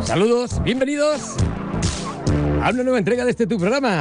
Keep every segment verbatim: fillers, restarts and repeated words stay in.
Saludos, bienvenidos a una nueva entrega de este tu programa.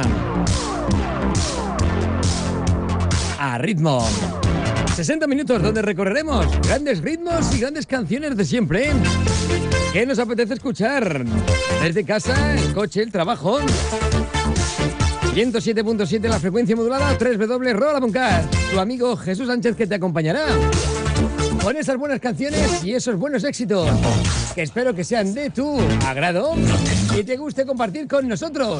A ritmo. sesenta minutos donde recorreremos grandes ritmos y grandes canciones de siempre. ¿Qué nos apetece escuchar? Desde casa, el coche, el trabajo. ciento siete punto siete la frecuencia modulada, doble u doble u doble u punto rola punto cat. Tu amigo Jesús Sánchez que te acompañará con esas buenas canciones y esos buenos éxitos que espero que sean de tu agrado y te guste compartir con nosotros.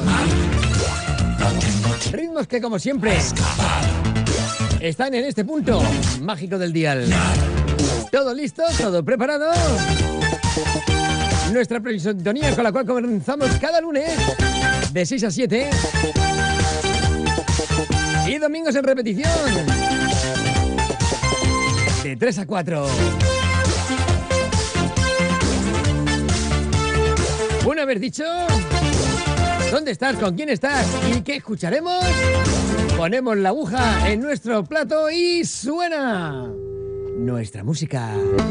Ritmos que, como siempre, están en este punto mágico del dial. ¿Todo listo? ¿Todo preparado? Nuestra presintonía con la cual comenzamos cada lunes de seis a siete y domingos en repetición de tres a cuatro. Una vez dicho dónde estás, con quién estás y qué escucharemos, ponemos la aguja en nuestro plato y suena nuestra música.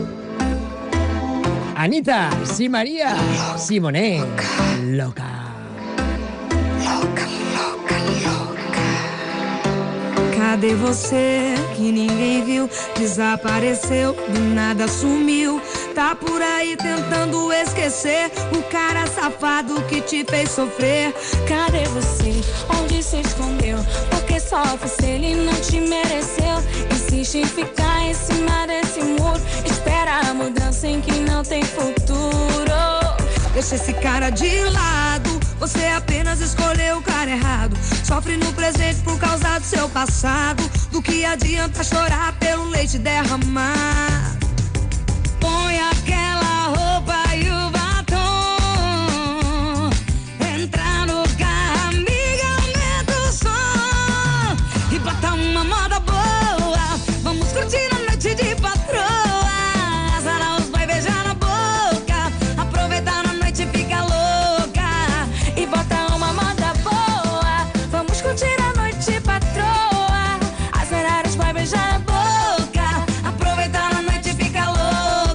Anita, Si María, Simone, loca. Louca, louca, louca. Cadê você que ninguém viu? Desapareceu, do nada sumiu. Tá por aí tentando esquecer o cara safado que te fez sofrer. Cadê você? Onde se escondeu? Porque só você, ele não te mereceu. Insiste em ficar em cima desse muro. Espera a mudança em que não tem futuro. Deixa esse cara de lado. Você apenas escolheu o cara errado. Sofre no presente por causa do seu passado. Do que adianta chorar pelo leite derramar? Põe aquela roupa e o batom. Entra no carro, amiga, aumenta o som. E bota uma moda boa. Vamos curtir a noite de patroa. Azar os vai beijar na boca. Aproveitar a noite e fica louca. E bota uma moda boa. Vamos curtir a noite de patroa. Azar os vai beijar na boca. Aproveitar a noite e fica louca.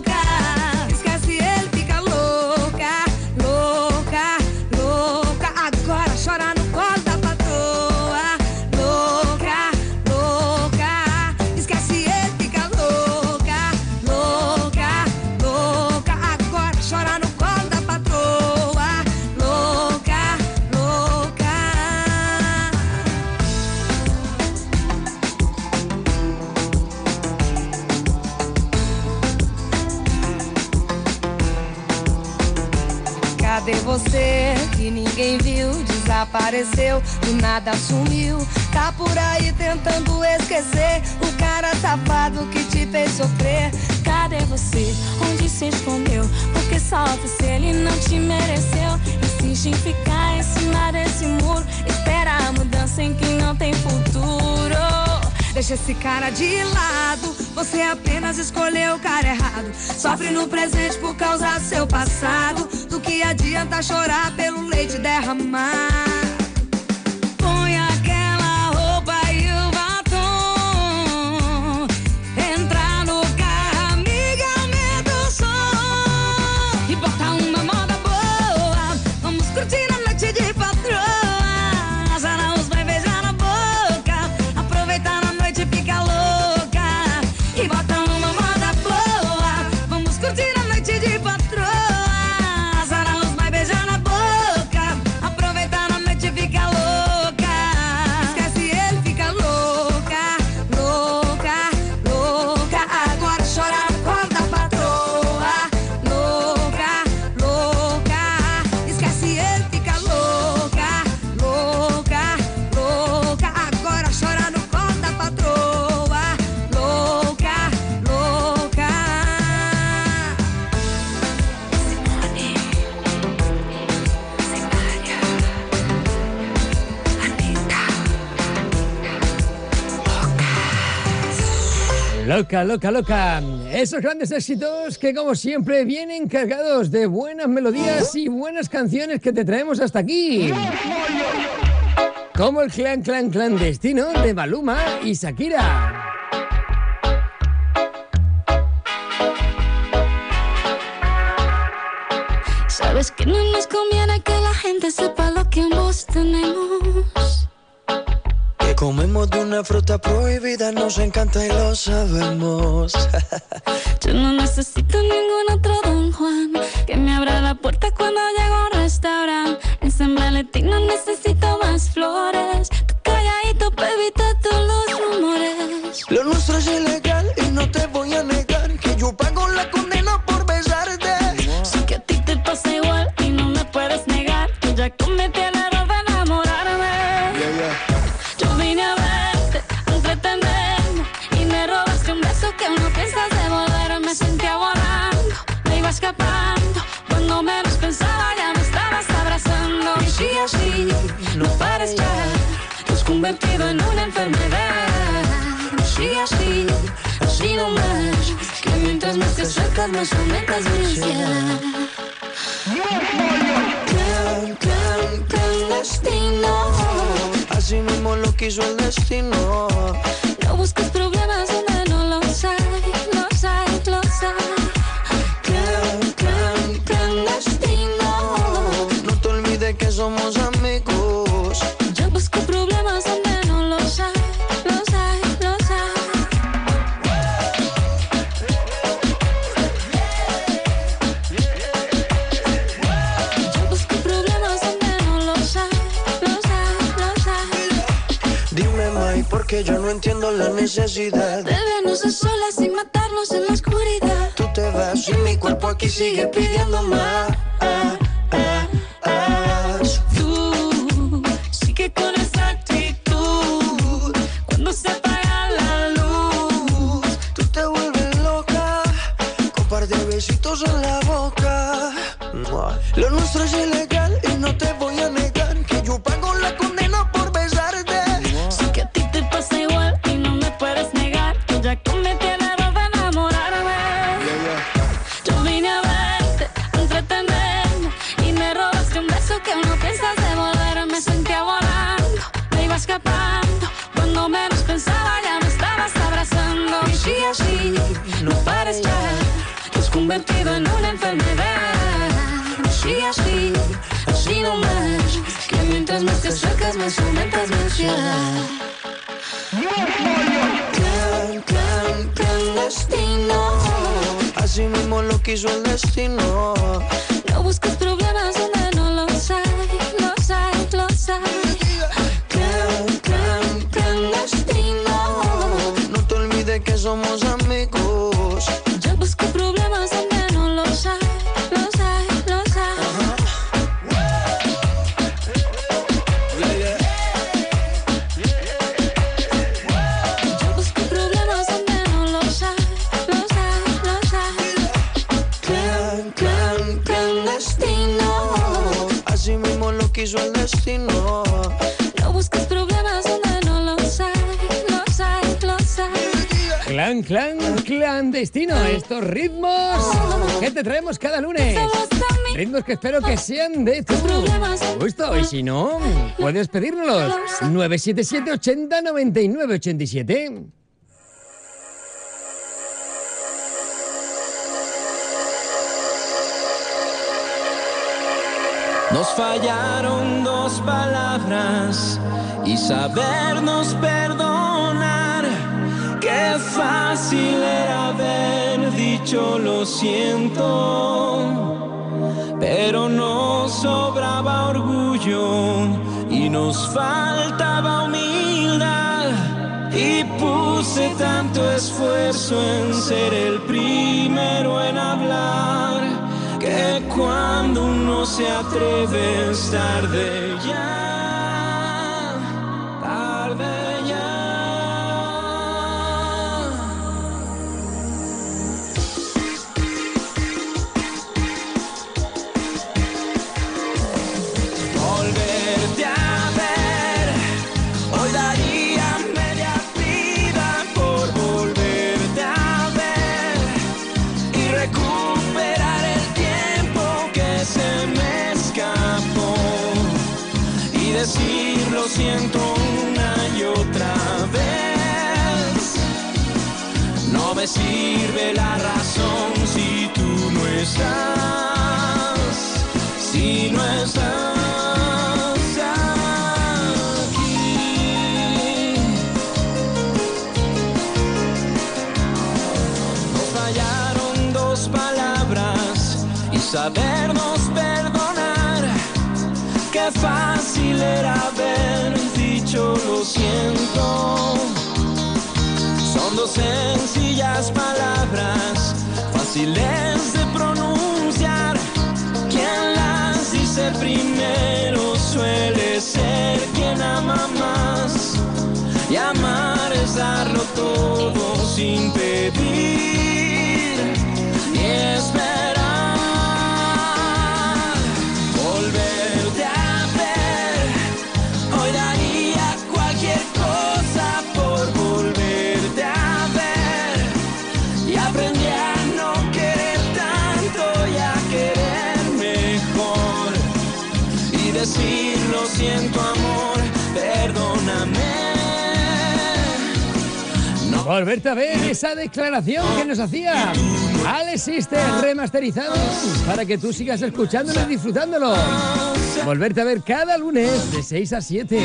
Cadê você que ninguém viu? Desapareceu, do nada sumiu. Tá por aí tentando esquecer o cara safado que te fez sofrer. Cadê você? Onde se escondeu? Porque só você, ele não te mereceu. Insiste em ficar em cima desse muro. Espera a mudança em que não tem futuro. Deixa esse cara de lado. Você apenas escolheu o cara errado. Sofre no presente por causa do seu passado. Do que adianta chorar pelo leite derramar? Põe aquela roupa e o batom. Entra no carro, amiga, aumenta o som. E bota uma moda boa. Vamos curtir a noite de patroa. Azar os vai beijar na boca. Aproveitar a noite e fica louca. E bota uma moda boa. Vamos curtir a noite de patroa. Azar os vai beijar na boca. Aproveitar a noite e fica louca. Esquece ele, fica louca. Louca, louca. Agora chora no colo da patroa. Louca, louca. Esquece ele, fica louca. Louca, louca. Agora chora no colo da patroa. Louca, louca. Simone, Simaria, Anita, Loca, loca, loca. Esos grandes éxitos que, como siempre, vienen cargados de buenas melodías y buenas canciones que te traemos hasta aquí. Como el clan, clan, clandestino de Maluma y Shakira. Já Sabes que no nos conviene que la gente sepa lo que ambos tenemos. Que comemos de una fruta prohibida, nos encanta y lo sabemos. Yo no necesito ningún otro Don Juan que me abra la puerta cuando llego a un restaurante. En San Valentín no necesito más flores. Tú calladito, bebita, todos los rumores. Lo nuestro es ilegal y no te voy a negar que yo pago la condena por besarte. Sé que a ti te pasa igual y no me puedes negar que ya cometí el error de enamorarme. Yeah, yeah. Yo vine a verte, a entretenerme y me robaste un beso que no piensas devolver. Me sentía volando, me iba escapando. Cuando menos pensaba ya me estabas abrazando. Y sí, así, no pares ya, te has convertido en una enfermedad. Y sí, así, así no más, que mientras más te acercas más aumentas mi ansiedad. Clan, clan, clandestino, así mismo lo quiso el destino. No busques problemas donde no los hay, los hay, los hay. Clan, clan, clandestino, no te olvides que somos amigos. Yo busco problemas donde no los hay, los hay, los hay. Yo busco problemas donde no los hay, los hay, los hay. Dime, May, porque yo no entiendo la necesidad De vernos a solas y matarnos en la oscuridad. Tú te vas y mi cuerpo aquí sigue pidiendo más. Tú sigue con esa actitud. Cuando se apaga la luz, Tú te vuelves loca con par de besitos en la boca. Lo nuestro es ilegal y no te voy a negar que yo pago la condena por besarte. sé que a ti te pasa igual y no me puedes negar que ya cometí el error de enamorarme. Yo vine a verte, a entretenerme y me robaste un beso que no piensas devolver. Me sentía volando, me iba escapando. Cuando menos pensaba ya me estabas abrazando. Y sí, así, no pares ya, te has convertido en una enfermedad. Y sí, así, así no más, que mientras más te acercas más aumentas mi ansiedad. Clan, clan, clandestino, así mismo lo quiso el destino. No busques problemas donde no los hay, los hay, los hay. Clan, clan, clandestino, no te olvides que somos amigos. Yo busco problemas donde no los hay, los hay, los hay. Yo busco problemas donde no los hay, los hay, los hay. Clan, clan, clandestino, así mismo lo quiso el destino. No busques problemas donde no los hay, los hay, los hay. Clan, clan, clandestino. Estos ritmos que te traemos cada lunes. Ritmos que espero que sean de tu gusto. Y si no, puedes pedírnoslos. nueve siete siete, ochenta, noventa y nueve, ochenta y siete. Nos fallaron dos palabras y sabernos perdonar. Qué fácil era haber dicho lo siento, pero nos sobraba orgullo y nos faltaba humildad. Y puse tanto esfuerzo en ser el primero en hablar, que cuando uno se atreve es tarde ya, tarde ya. Volverte a ver, hoy daría media vida por volverte a ver y recuperar el tiempo que se me escapó y decir lo siento una y otra vez. No me sirve la razón si tú no estás. sabernos perdonar. Qué fácil era haber dicho lo siento. Son dos sencillas palabras, fáciles de pronunciar. Quien las dice primero suele ser quien ama más. Y amar es darlo todo sin pedir y esperar. Volverte a ver, hoy daría cualquier cosa por volverte a ver. Y aprendí a no querer tanto y a querer mejor. Y decir lo siento amor, perdóname. Volverte a ver esa declaración que nos hacía Alex Sister, remasterizado para que tú sigas escuchándolo y disfrutándolo. Volverte a ver cada lunes de seis a siete.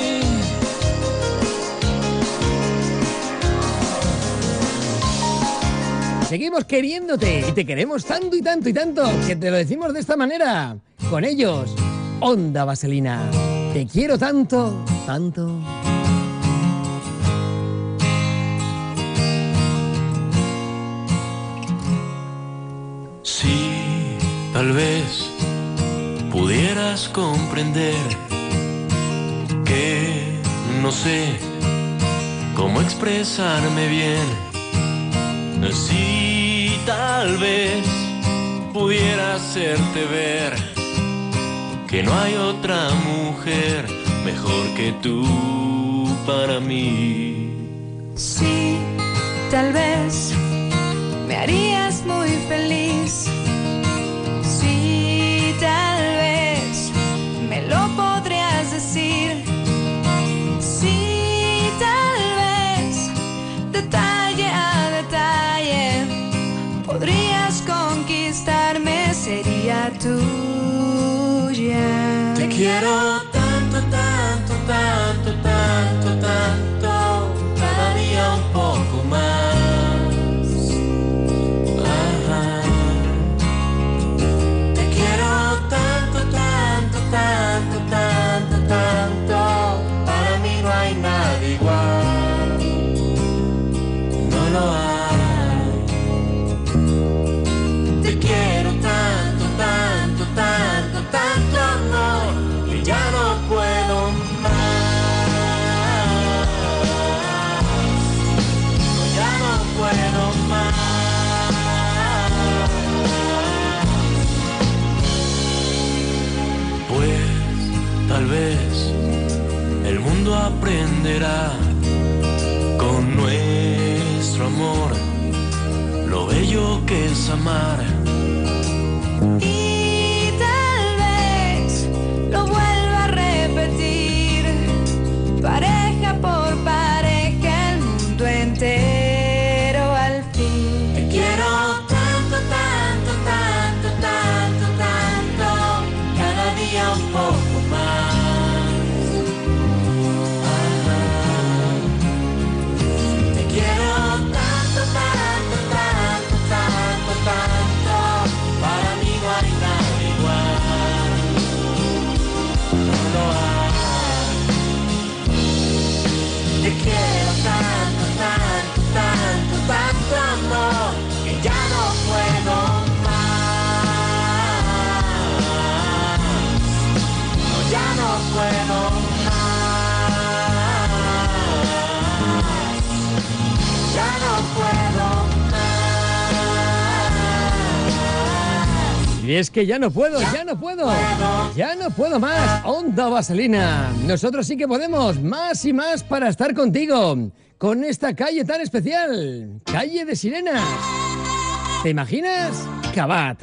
Seguimos queriéndote y te queremos tanto y tanto y tanto que te lo decimos de esta manera. Con ellos, Onda Vaselina. Te quiero tanto, tanto. Si tal vez pudieras comprender que no sé cómo expresarme bien. Si tal vez pudiera hacerte ver que no hay otra mujer mejor que tú para mí. Sí, tal vez me harías muy feliz. Sí, tal vez me lo podrías decir. Sí, tal vez detalle a detalle podrías conquistarme, sería tuya. Te quiero tanto, tanto, tanto, tanto, tanto, cada día un poco más. Tanto, tanto, tanto, para mí no hay nada igual, no lo hay. Te quiero tanto, tanto, tanto, tanto amor, que ya no puedo más, no, ya no puedo más. Tal vez el mundo aprenderá con nuestro amor lo bello que es amar. Y tal vez lo vuelva a repetir, pareja por pareja, el mundo entero al fin. Te quiero tanto, tanto, tanto, tanto, tanto, cada día un poco más. Te quiero tanto, tanto, tanto, tanto amor, que ya no puedo más. No, ya no puedo más. Ya no puedo más. Y es que ya no puedo, ya no puedo, ya no puedo más. Onda Vaselina. Nosotros sí que podemos más y más para estar contigo. Con esta calle tan especial. Calle de Sirenas. ¿Te imaginas? Cabat.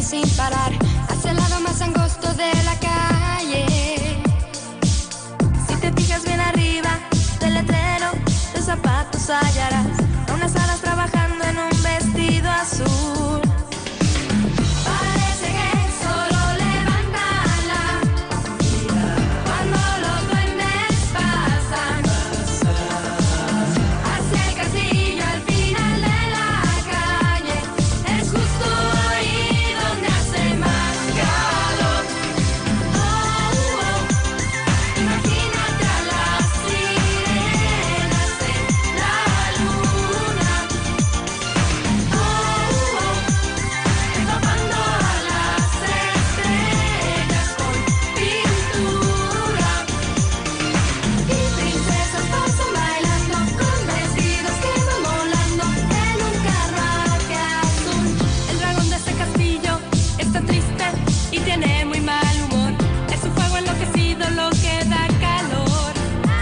sin parar hacia el lado más angosto de la calle. Si te fijas bien arriba del letrero de zapatos hallarás a unas alas trabajando en un vestido azul. Parece que solo levantan la cuando los duendes pasan hacia el castillo al final de la calle. Es justo ahí donde hace más calor. Oh, oh. Imagínate a las sirenas en la luna. Oh, oh. Empapando a las estrellas con pintura. Y princesas pasan bailando con vestidos que van volando en un carruaje azul. El dragón de ese castillo está triste y tiene muy mal humor. Es un fuego enloquecido lo que da calor.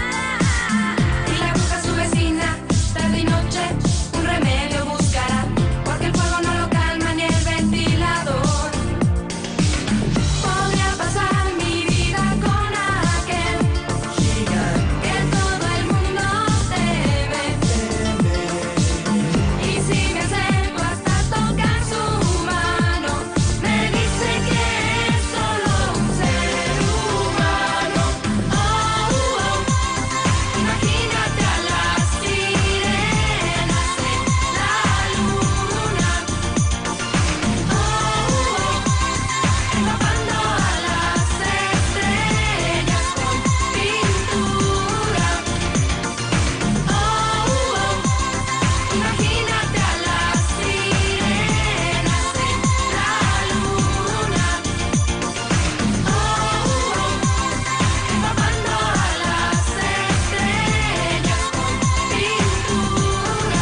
Y la bruja su vecina, tarde y noche, un remedio buscará, porque el fuego no lo calma ni el ventilador. Podría pasar mi vida con aquel que todo el mundo teme. Y si me acerco hasta tocar su mano, me dice que es solo un ser humano. Oh, oh. Imagínate a las sirenas en la luna. Oh, oh. Empapando a las estrellas con pintura. Oh, oh. Imagínate a las sirenas en la luna. Oh, oh. Empapando a las estrellas con pintura.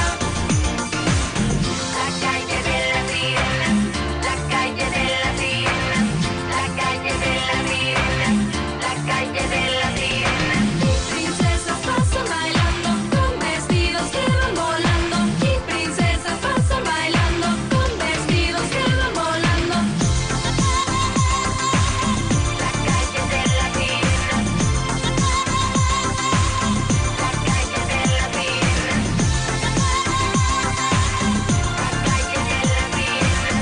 La calle de las sirenas, la calle de las sirenas, la calle de las sirenas, la calle de las sirenas. Princesas pasan bailando con vestidos que van volando. Y princesas pasan bailando con vestidos que van volando. La calle de las sirenas, la calle de las sirenas, la calle de las sirenas,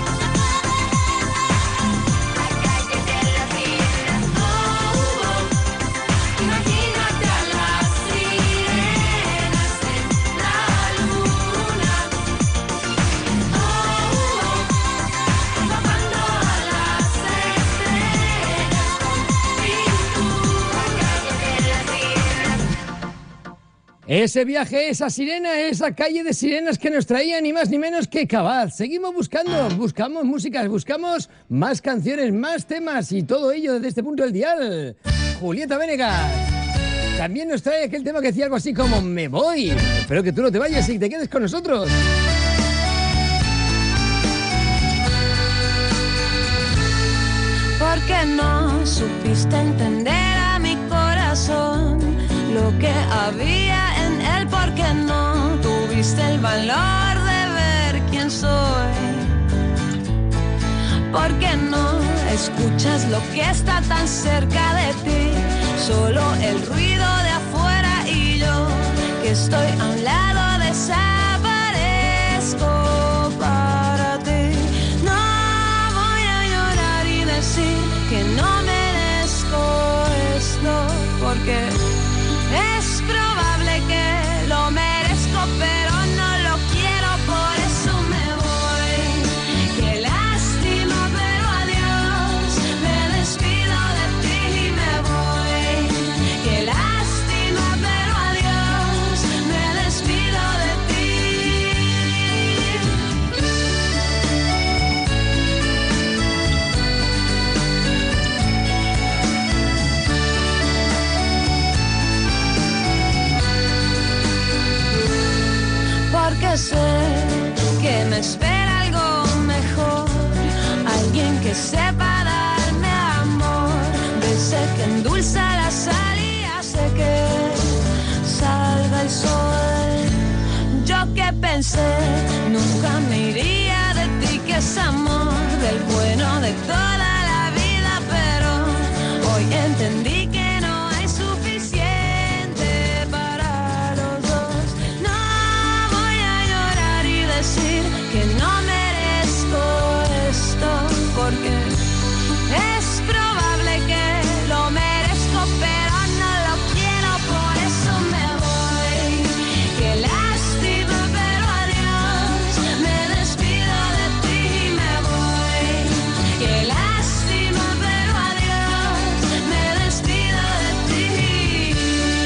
la calle de las sirenas. Oh, oh. Imagínate a las sirenas en la luna. Oh, oh. Empapando a las estrellas con pintura. La calle de las sirenas. Ese viaje, esa sirena, esa calle de sirenas que nos traía ni más ni menos que Cabal. Seguimos buscando, buscamos músicas, buscamos más canciones, más temas y todo ello desde este punto del dial. Julieta Venegas también nos trae aquel tema que decía algo así como me voy. Espero que tú no te vayas y te quedes con nosotros. Porque no supiste entender a mi corazón lo que había en él, porque no tuviste el valor de ver quién soy, porque no escuchas lo que está tan cerca de ti, solo el ruido de afuera y yo que estoy a un lado desaparezco para ti. No voy a llorar y decir que no merezco esto, porque es probable que lo merezco, pero no lo quiero, por eso me voy. Qué lástima, pero adiós, me despido de ti y me voy. Qué lástima, pero adiós, me despido de ti. Porque sé que me espera algo mejor, alguien que sepa darme amor, de ese que endulza la sal y hace que salga el sol. Yo que pensé nunca me iría de ti, que es amor del pueblo. de toda la vida, pero hoy entendí que no hay suficiente para los dos. No voy a llorar y decir que no merezco esto, porque es probable que lo merezco, pero no lo quiero, por eso me voy. Qué lástima, pero adiós, me despido de ti y me voy. Qué lástima, pero adiós, me despido de ti.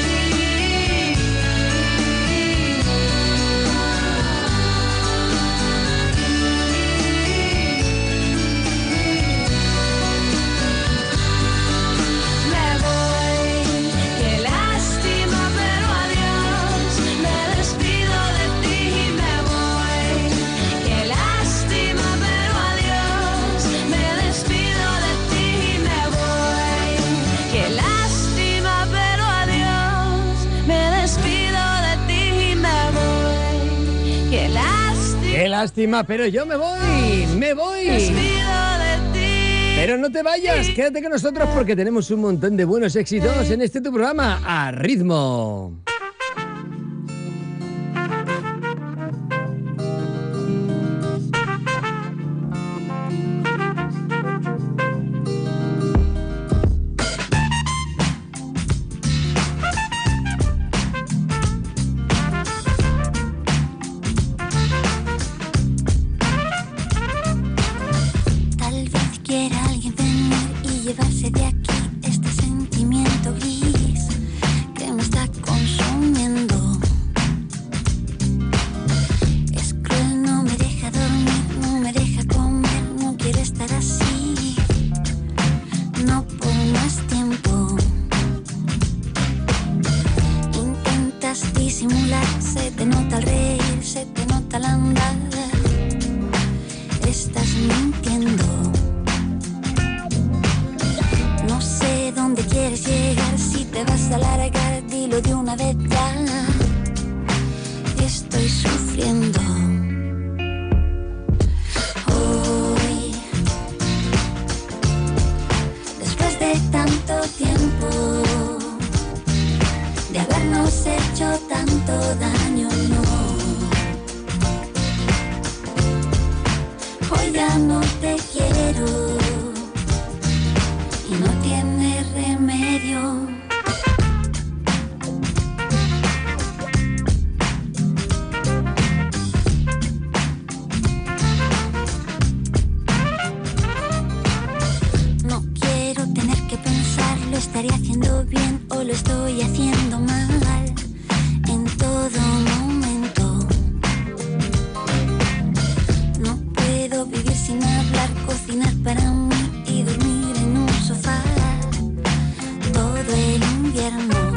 Me voy, qué lástima, pero adiós, me despido de ti y me voy. Qué lástima, pero adiós, me despido de ti y me voy. Qué lástima, pero adiós, me despido de ti y me voy. Qué lástima, Qué lástima, pero yo me voy, me voy. despido de ti. Pero no te vayas, quédate con nosotros porque tenemos un montón de buenos éxitos en este tu programa, A Ritmo. Tal vez quiera alguien venir y llevarse de aquí este sentimiento gris que me está consumiendo. Es cruel, no me deja dormir, no me deja comer, no quiere estar así, no por más tiempo. Intentas disimular, se te nota al reír, se te nota al andar. Estás mintiendo. No sé dónde quieres llegar, si te vas a alargar, dilo de una vez ya. Estoy sufriendo. Hoy, después de tanto tiempo, de habernos hecho tanto daño, no. Hoy ya no te quiero y no tiene remedio. No quiero tener que pensar, lo estaré haciendo bien o lo estoy haciendo mal en todo momento. No puedo vivir sin hablar, cocinar para mí y dormir en un sofá todo el invierno.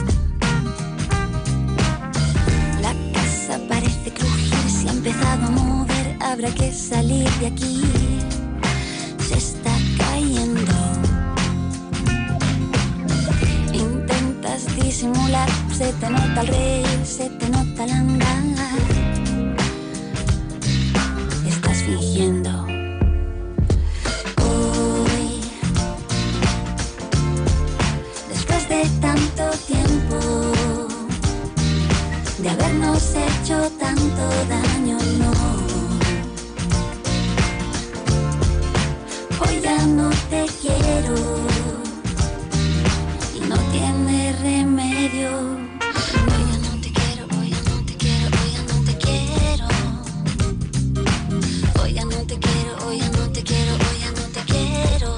La casa parece crujir, se ha empezado a mover, habrá que salir de aquí. Se está cayendo. Intentas disimular, se te nota al reír, se te nota al andar. Estás fingiendo. Hoy, después de tanto tiempo, de habernos hecho tanto daño, no. Hoy ya no te quiero y no tiene remedio. Hoy ya no te quiero, hoy ya no te quiero, hoy ya no te quiero. Hoy ya no te quiero, hoy ya no te quiero, hoy ya no te quiero.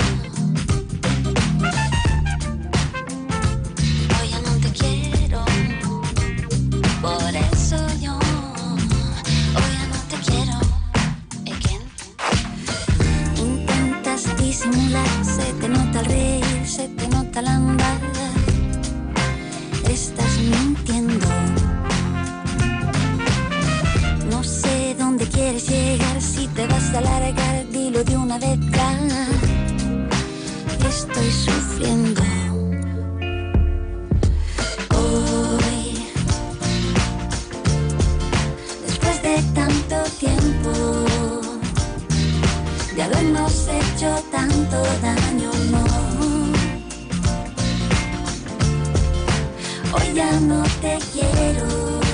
Hoy ya no te quiero. Por eso yo hoy ya no te quiero. Again. Intentas disimular, se te nota al reír, se te nota al andar. Estás mintiendo. No sé dónde quieres llegar, si te vas a alargar, dilo de una vez ya. Estoy sufriendo. Hoy, después de tanto tiempo, de habernos hecho tanto tanto daño, no. Hoy ya no te quiero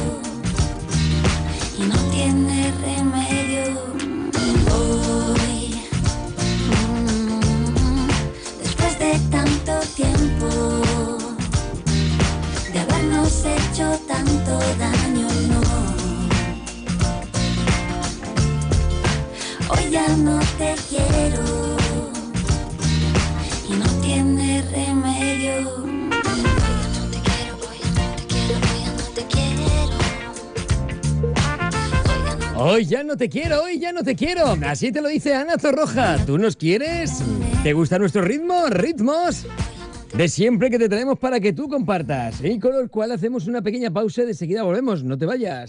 y no tiene remedio. Hoy, mm, después de tanto tiempo de habernos hecho tanto daño, no. Hoy ya no te quiero y no tiene remedio. Hoy ya no te quiero, hoy ya no te quiero. Así te lo dice Ana Torroja. ¿Tú nos quieres? ¿Te gusta nuestro ritmo? Ritmos de siempre que te traemos para que tú compartas. Y con lo cual hacemos una pequeña pausa y de seguida volvemos. No te vayas.